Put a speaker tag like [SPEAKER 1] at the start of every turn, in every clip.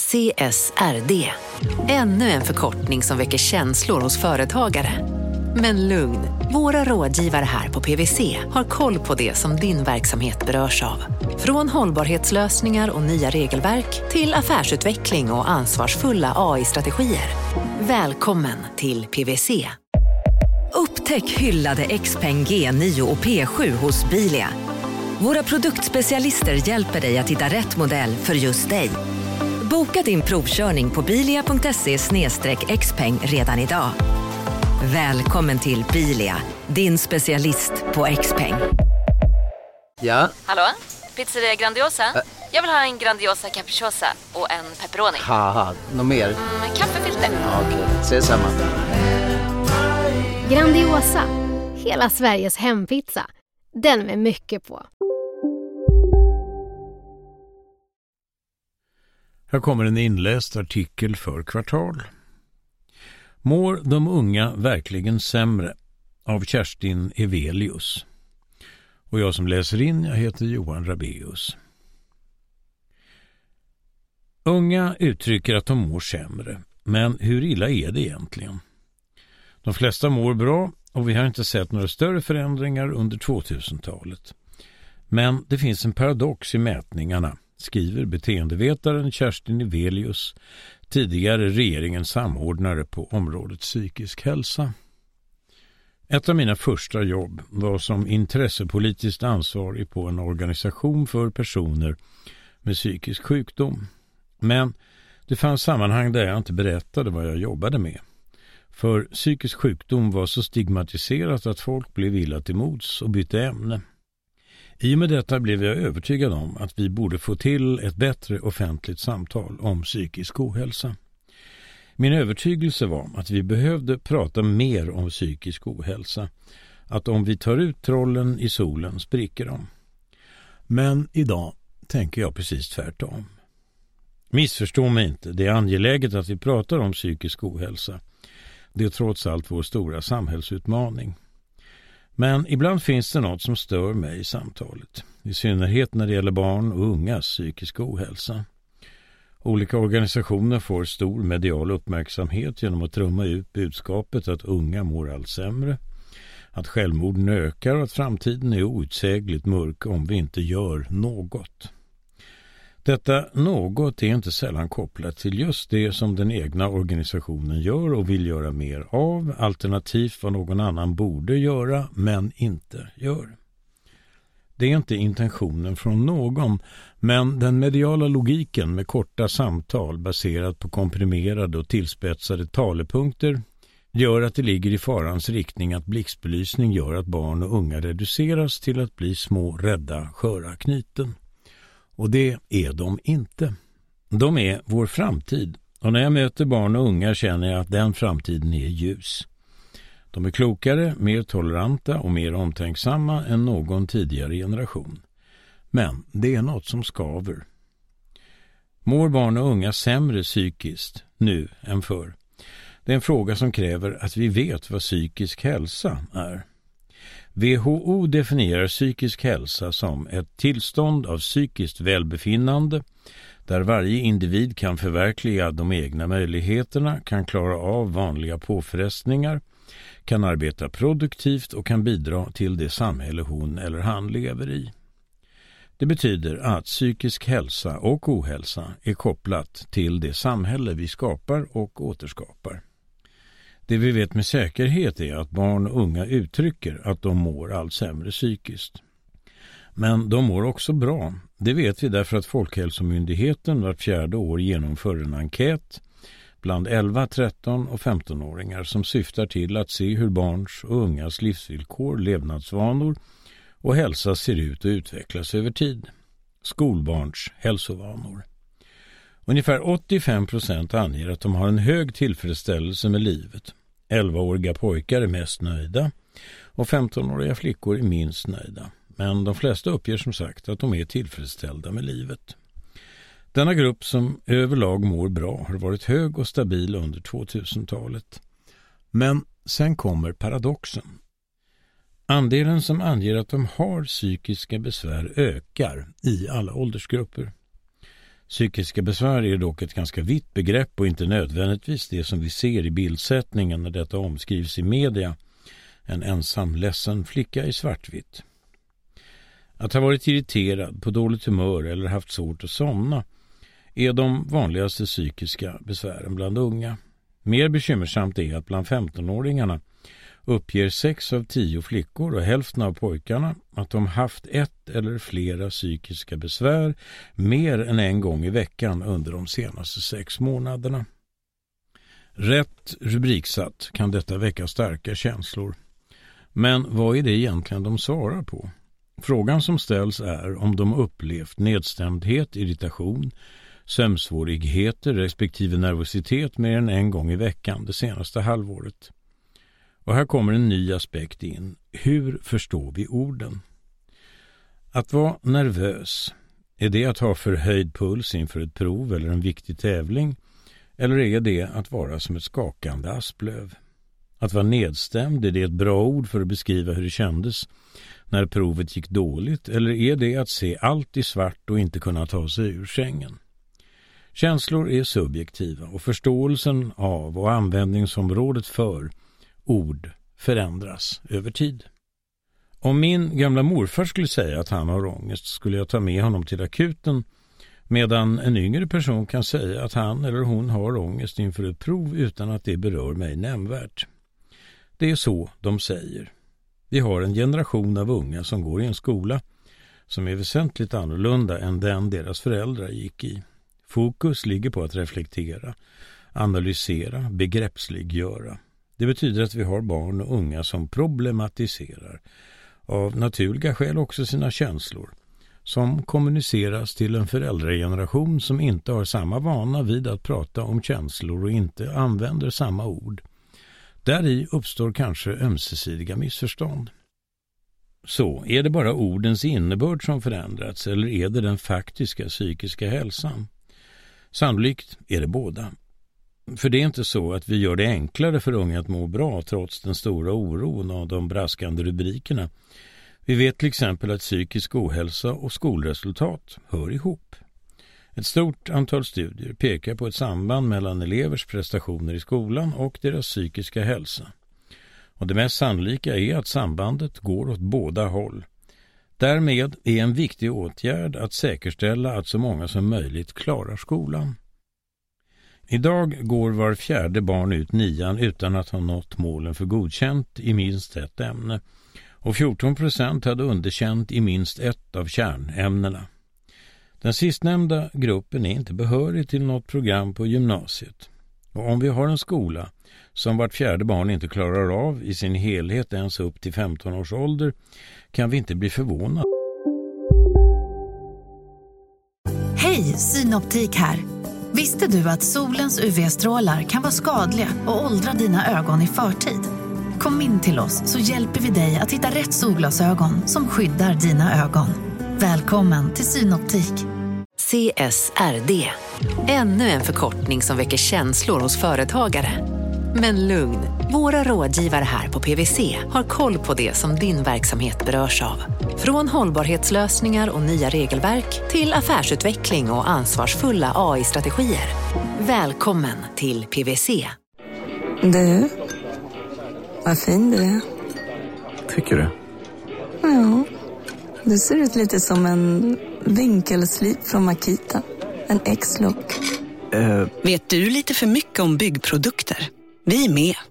[SPEAKER 1] CSRD. Ännu en förkortning som väcker känslor hos företagare. Men lugn, våra rådgivare här på PwC har koll på det som din verksamhet berörs av. Från hållbarhetslösningar och nya regelverk till affärsutveckling och ansvarsfulla AI-strategier. Välkommen till PwC.
[SPEAKER 2] Upptäck hyllade XPeng G9 och P7 hos Bilia. Våra produktspecialister hjälper dig att hitta rätt modell för just dig. Boka din provkörning på bilia.se/xpeng redan idag. Välkommen till Bilia, din specialist på XPeng.
[SPEAKER 3] Ja?
[SPEAKER 4] Hallå? Pizzeria Grandiosa? Jag vill ha en Grandiosa capriciosa och en pepperoni.
[SPEAKER 3] Haha, något mer?
[SPEAKER 4] Kaffefilter.
[SPEAKER 3] Ja, okej, ses samma.
[SPEAKER 5] Grandiosa, hela Sveriges hempizza. Den med mycket på.
[SPEAKER 6] Här kommer en inläst artikel för Kvartal. Mår de unga verkligen sämre? Av Kerstin Evelius. Och jag som läser in, jag heter Johan Rabeus. Unga uttrycker att de mår sämre. Men hur illa är det egentligen? De flesta mår bra och vi har inte sett några större förändringar under 2000-talet. Men det finns en paradox i mätningarna, skriver beteendevetaren Kerstin Evelius, tidigare regeringens samordnare på området psykisk hälsa. Ett av mina första jobb var som intressepolitiskt ansvarig på en organisation för personer med psykisk sjukdom. Men det fanns sammanhang där jag inte berättade vad jag jobbade med. För psykisk sjukdom var så stigmatiserat att folk blev illa till mods och bytte ämne. I och med detta blev jag övertygad om att vi borde få till ett bättre offentligt samtal om psykisk ohälsa. Min övertygelse var att vi behövde prata mer om psykisk ohälsa. Att om vi tar ut trollen i solen spricker de. Men idag tänker jag precis tvärtom. Missförstå mig inte, det är angeläget att vi pratar om psykisk ohälsa. Det är trots allt vår stora samhällsutmaning. Men ibland finns det något som stör mig i samtalet. I synnerhet när det gäller barn och ungas psykisk ohälsa. Olika organisationer får stor medial uppmärksamhet genom att trumma ut budskapet att unga mår allt sämre. Att självmorden ökar och att framtiden är outsägligt mörk om vi inte gör något. Detta något är inte sällan kopplat till just det som den egna organisationen gör och vill göra mer av, alternativt vad någon annan borde göra men inte gör. Det är inte intentionen från någon, men den mediala logiken med korta samtal baserat på komprimerade och tillspetsade talepunkter gör att det ligger i farans riktning att blixtbelysning gör att barn och unga reduceras till att bli små, rädda, sköra knyten. Och det är de inte. De är vår framtid. Och när jag möter barn och unga känner jag att den framtiden är ljus. De är klokare, mer toleranta och mer omtänksamma än någon tidigare generation. Men det är något som skaver. Mår barn och unga sämre psykiskt nu än förr? Det är en fråga som kräver att vi vet vad psykisk hälsa är. WHO definierar psykisk hälsa som ett tillstånd av psykiskt välbefinnande där varje individ kan förverkliga de egna möjligheterna, kan klara av vanliga påfrestningar, kan arbeta produktivt och kan bidra till det samhälle hon eller han lever i. Det betyder att psykisk hälsa och ohälsa är kopplat till det samhälle vi skapar och återskapar. Det vi vet med säkerhet är att barn och unga uttrycker att de mår allt sämre psykiskt. Men de mår också bra. Det vet vi därför att Folkhälsomyndigheten vart 4:e år genomför en enkät bland 11, 13 och 15-åringar som syftar till att se hur barns och ungas livsvillkor, levnadsvanor och hälsa ser ut och utvecklas över tid. Skolbarns hälsovanor. Ungefär 85% anger att de har en hög tillfredsställelse med livet. 11-åriga pojkar är mest nöjda och 15-åriga flickor är minst nöjda. Men de flesta uppger som sagt att de är tillfredsställda med livet. Denna grupp som överlag mår bra har varit hög och stabil under 2000-talet. Men sen kommer paradoxen. Andelen som anger att de har psykiska besvär ökar i alla åldersgrupper. Psykiska besvär är dock ett ganska vitt begrepp och inte nödvändigtvis det som vi ser i bildsättningen när detta omskrivs i media. En ensam ledsen flicka i svartvitt. Att ha varit irriterad, på dåligt humör eller haft svårt att somna är de vanligaste psykiska besvären bland unga. Mer bekymmersamt är att bland 15-åringarna uppger 6 av 10 flickor och hälften av pojkarna att de haft ett eller flera psykiska besvär mer än en gång i veckan under de senaste 6 månaderna. Rätt rubriksatt kan detta väcka starka känslor. Men vad är det egentligen de svarar på? Frågan som ställs är om de upplevt nedstämdhet, irritation, sömnsvårigheter respektive nervositet mer än en gång i veckan det senaste halvåret. Och här kommer en ny aspekt in. Hur förstår vi orden? Att vara nervös, är det att ha förhöjd puls inför ett prov eller en viktig tävling? Eller är det att vara som ett skakande asplöv? Att vara nedstämd, är det ett bra ord för att beskriva hur det kändes när provet gick dåligt? Eller är det att se allt i svart och inte kunna ta sig ur sängen? Känslor är subjektiva och förståelsen av och användningsområdet för ord förändras över tid. Om min gamla morfar skulle säga att han har ångest skulle jag ta med honom till akuten, medan en yngre person kan säga att han eller hon har ångest inför ett prov utan att det berör mig nämnvärt. Det är så de säger. Vi har en generation av unga som går i en skola som är väsentligt annorlunda än den deras föräldrar gick i. Fokus ligger på att reflektera, analysera, begreppsliggöra. Det betyder att vi har barn och unga som problematiserar, av naturliga skäl också sina känslor, som kommuniceras till en föräldrageneration som inte har samma vana vid att prata om känslor och inte använder samma ord. Däri uppstår kanske ömsesidiga missförstånd. Så, är det bara ordens innebörd som förändrats eller är det den faktiska psykiska hälsan? Sannolikt är det båda. För det är inte så att vi gör det enklare för unga att må bra trots den stora oron och de braskande rubrikerna. Vi vet till exempel att psykisk ohälsa och skolresultat hör ihop. Ett stort antal studier pekar på ett samband mellan elevers prestationer i skolan och deras psykiska hälsa. Och det mest sannolika är att sambandet går åt båda håll. Därmed är en viktig åtgärd att säkerställa att så många som möjligt klarar skolan. Idag går var 4:e barn ut 9:an utan att ha nått målen för godkänt i minst ett ämne. Och 14% hade underkänt i minst ett av kärnämnena. Den sistnämnda gruppen är inte behörig till något program på gymnasiet. Och om vi har en skola som vart 4:e barn inte klarar av i sin helhet ens upp till 15 års ålder kan vi inte bli förvånade.
[SPEAKER 7] Hej, Synoptik här. Visste du att solens UV-strålar kan vara skadliga och åldra dina ögon i förtid? Kom in till oss så hjälper vi dig att hitta rätt solglasögon som skyddar dina ögon. Välkommen till Synoptik.
[SPEAKER 1] CSRD. Ännu en förkortning som väcker känslor hos företagare. Men lugn, våra rådgivare här på PwC har koll på det som din verksamhet berörs av. Från hållbarhetslösningar och nya regelverk till affärsutveckling och ansvarsfulla AI-strategier. Välkommen till PwC.
[SPEAKER 8] Du, vad fin du är.
[SPEAKER 9] Tycker du?
[SPEAKER 8] Ja, du ser ut lite som en vinkelslip från Makita. En X-look.
[SPEAKER 10] Vet du lite för mycket om byggprodukter? Vi är med.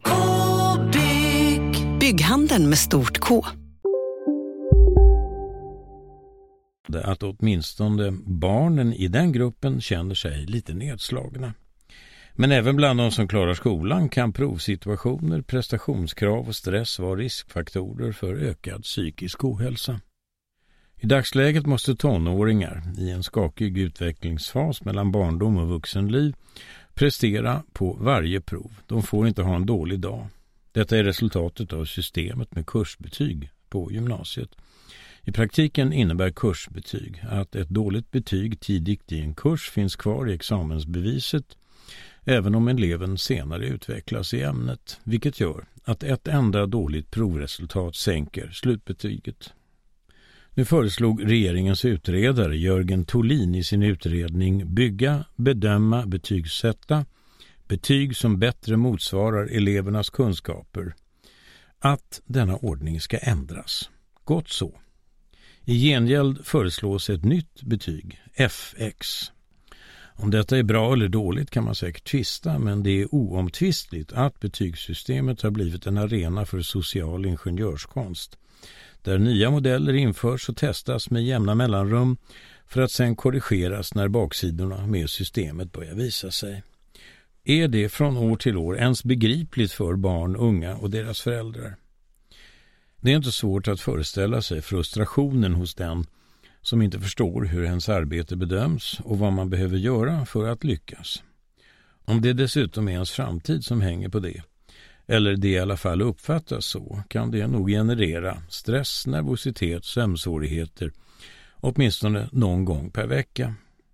[SPEAKER 10] Bygghandeln med stort K.
[SPEAKER 6] Att åtminstone barnen i den gruppen känner sig lite nedslagna. Men även bland de som klarar skolan kan provsituationer, prestationskrav och stress vara riskfaktorer för ökad psykisk ohälsa. I dagsläget måste tonåringar i en skakig utvecklingsfas mellan barndom och vuxenliv prestera på varje prov. De får inte ha en dålig dag. Detta är resultatet av systemet med kursbetyg på gymnasiet. I praktiken innebär kursbetyg att ett dåligt betyg tidigt i en kurs finns kvar i examensbeviset även om eleven senare utvecklas i ämnet, vilket gör att ett enda dåligt provresultat sänker slutbetyget. Nu föreslog regeringens utredare Jörgen Tolin i sin utredning Bygga, bedöma, betygsätta, betyg som bättre motsvarar elevernas kunskaper, att denna ordning ska ändras. Gott så. I gengäld föreslås ett nytt betyg, FX. Om detta är bra eller dåligt kan man säkert tvista, men det är oomtvistligt att betygssystemet har blivit en arena för social ingenjörskonst, där nya modeller införs och testas med jämna mellanrum för att sedan korrigeras när baksidorna med systemet börjar visa sig. Är det från år till år ens begripligt för barn, unga och deras föräldrar? Det är inte svårt att föreställa sig frustrationen hos den som inte förstår hur ens arbete bedöms och vad man behöver göra för att lyckas. Om det dessutom är ens framtid som hänger på det, eller det i alla fall uppfattas så, kan det nog generera stress, nervositet, sömnsvårigheter, åtminstone någon gång per vecka.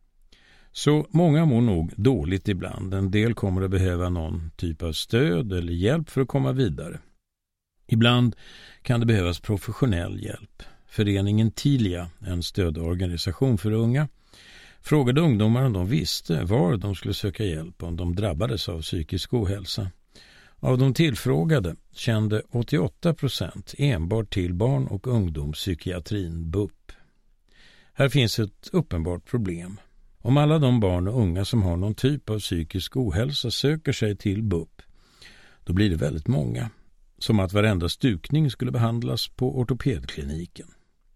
[SPEAKER 6] Så många mår nog dåligt ibland. En del kommer att behöva någon typ av stöd eller hjälp för att komma vidare. Ibland kan det behövas professionell hjälp. Föreningen Tilia, en stödorganisation för unga, frågade ungdomar om de visste var de skulle söka hjälp om de drabbades av psykisk ohälsa. Av de tillfrågade kände 88% enbart till barn- och ungdomspsykiatrin BUP. Här finns ett uppenbart problem. Om alla de barn och unga som har någon typ av psykisk ohälsa söker sig till BUP, då blir det väldigt många. Som att varenda stukning skulle behandlas på ortopedkliniken.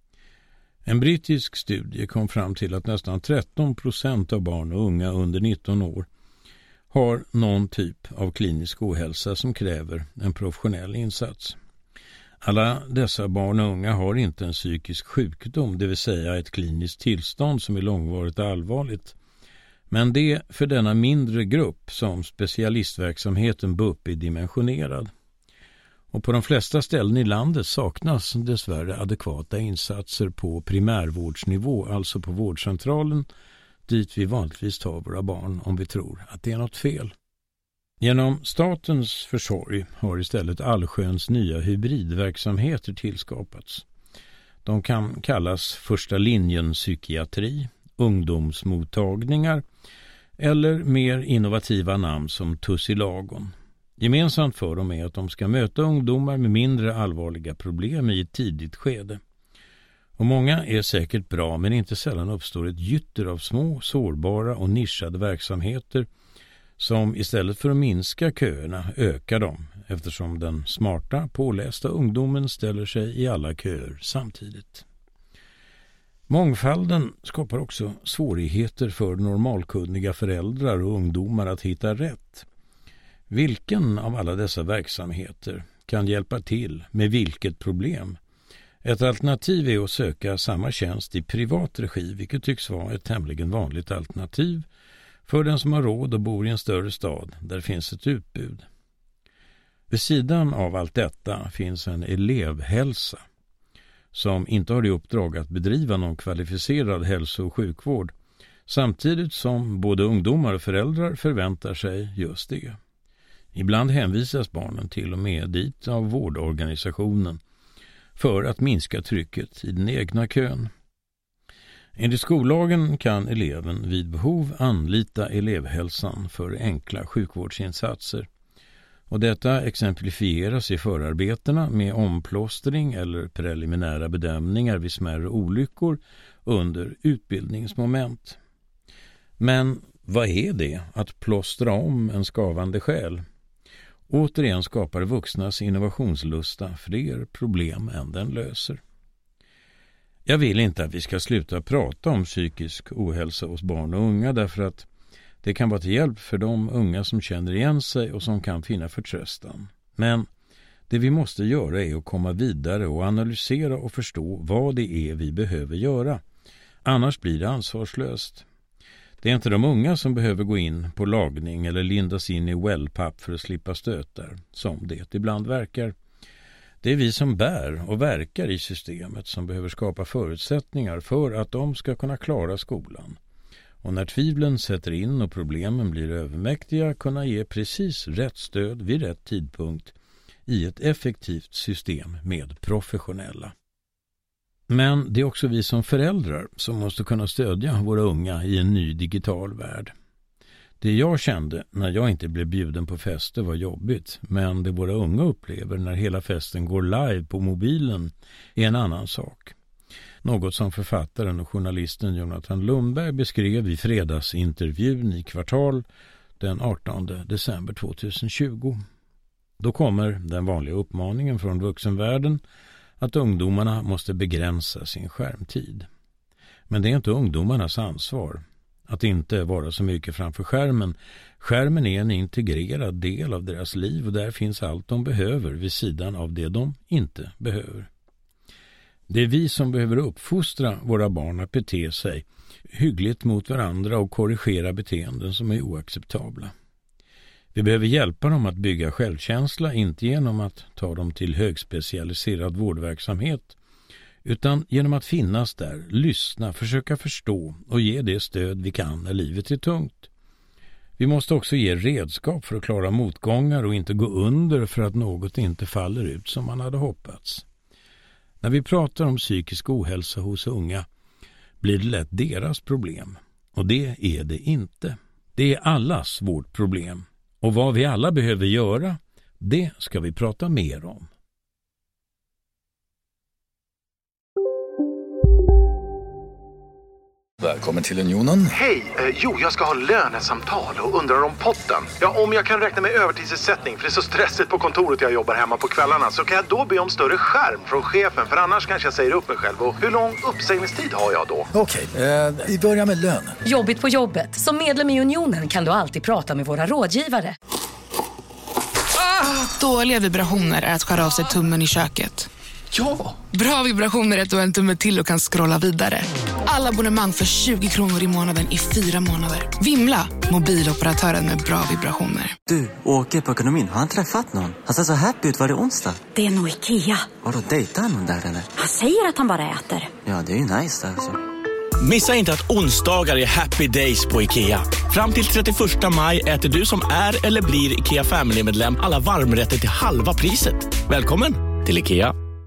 [SPEAKER 6] En brittisk studie kom fram till att nästan 13% av barn och unga under 19 år har någon typ av klinisk ohälsa som kräver en professionell insats. Alla dessa barn och unga har inte en psykisk sjukdom, det vill säga ett kliniskt tillstånd som är långvarigt och allvarligt. Men det är för denna mindre grupp som specialistverksamheten BUP är dimensionerad. Och på de flesta ställen i landet saknas dessvärre adekvata insatser på primärvårdsnivå, alltså på vårdcentralen, dit vi vanligtvis tar våra barn om vi tror att det är något fel. Genom statens försorg har istället allsköns nya hybridverksamheter tillskapats. De kan kallas första linjen psykiatri, ungdomsmottagningar eller mer innovativa namn som tussilagon. Gemensamt för dem är att de ska möta ungdomar med mindre allvarliga problem i ett tidigt skede. Och många är säkert bra, men inte sällan uppstår ett gytter av små, sårbara och nischade verksamheter som istället för att minska köerna ökar dem, eftersom den smarta, pålästa ungdomen ställer sig i alla köer samtidigt. Mångfalden skapar också svårigheter för normalkunniga föräldrar och ungdomar att hitta rätt. Vilken av alla dessa verksamheter kan hjälpa till med vilket problem? Ett alternativ är att söka samma tjänst i privat regi, vilket tycks vara ett tämligen vanligt alternativ för den som har råd och bor i en större stad där finns ett utbud. Vid sidan av allt detta finns en elevhälsa som inte har i uppdrag att bedriva någon kvalificerad hälso- och sjukvård, samtidigt som både ungdomar och föräldrar förväntar sig just det. Ibland hänvisas barnen till och med dit av vårdorganisationen för att minska trycket i den egna kön. Enligt skollagen kan eleven vid behov anlita elevhälsan för enkla sjukvårdsinsatser. Och detta exemplifieras i förarbetena med omplåstring eller preliminära bedömningar vid smärre olyckor under utbildningsmoment. Men vad är det att plåstra om en skavande själ? Återigen skapar vuxnas innovationslusta fler problem än den löser. Jag vill inte att vi ska sluta prata om psykisk ohälsa hos barn och unga, därför att det kan vara till hjälp för de unga som känner igen sig och som kan finna förtröstan. Men det vi måste göra är att komma vidare och analysera och förstå vad det är vi behöver göra. Annars blir det ansvarslöst. Det är inte de unga som behöver gå in på lagning eller lindas in i wellpapp för att slippa stötar, som det ibland verkar. Det är vi som bär och verkar i systemet som behöver skapa förutsättningar för att de ska kunna klara skolan. Och när tvivlen sätter in och problemen blir övermäktiga, kunna ge precis rätt stöd vid rätt tidpunkt i ett effektivt system med professionella. Men det är också vi som föräldrar som måste kunna stödja våra unga i en ny digital värld. Det jag kände när jag inte blev bjuden på fester var jobbigt, men det våra unga upplever när hela festen går live på mobilen är en annan sak. Något som författaren och journalisten Jonathan Lundberg beskrev i fredagsintervjun i Kvartal den 18 december 2020. Då kommer den vanliga uppmaningen från vuxenvärlden att ungdomarna måste begränsa sin skärmtid. Men det är inte ungdomarnas ansvar att inte vara så mycket framför skärmen. Skärmen är en integrerad del av deras liv och där finns allt de behöver vid sidan av det de inte behöver. Det är vi som behöver uppfostra våra barn att bete sig hyggligt mot varandra och korrigera beteenden som är oacceptabla. Vi behöver hjälpa dem att bygga självkänsla, inte genom att ta dem till högspecialiserad vårdverksamhet, utan genom att finnas där, lyssna, försöka förstå och ge det stöd vi kan när livet är tungt. Vi måste också ge redskap för att klara motgångar och inte gå under för att något inte faller ut som man hade hoppats. När vi pratar om psykisk ohälsa hos unga blir det lätt deras problem. Och det är det inte. Det är allas vårt problem. Och vad vi alla behöver göra, det ska vi prata mer om.
[SPEAKER 11] Välkommen till Unionen.
[SPEAKER 12] Hej, jag ska ha lönesamtal och undrar om potten. Ja, om jag kan räkna med övertidsersättning för det är så stressigt på kontoret jag jobbar hemma på kvällarna, så kan jag då be om större skärm från chefen, för annars kanske jag säger upp mig själv. Och hur lång uppsägningstid har jag då?
[SPEAKER 11] Okej, vi börjar med lön.
[SPEAKER 13] Jobbigt på jobbet. Som medlem i Unionen kan du alltid prata med våra rådgivare.
[SPEAKER 14] Dåliga vibrationer är att skära av sig tummen i köket.
[SPEAKER 11] Ja!
[SPEAKER 14] Bra vibrationer är att du har en tumme till och kan scrolla vidare. Alla abonnemang för 20 kronor i månaden i 4 månader. Vimla, mobiloperatören med bra vibrationer.
[SPEAKER 15] Du, åker på ekonomin. Har han träffat någon? Han ser så happy ut. Var det onsdag?
[SPEAKER 16] Det är nog Ikea.
[SPEAKER 15] Har du dejtat någon där eller?
[SPEAKER 16] Han säger att han bara äter.
[SPEAKER 15] Ja, det är ju nice där alltså.
[SPEAKER 17] Missa inte att onsdagar är happy days på Ikea. Fram till 31 maj äter du som är eller blir Ikea Family-medlem alla varmrätter till halva priset. Välkommen till Ikea.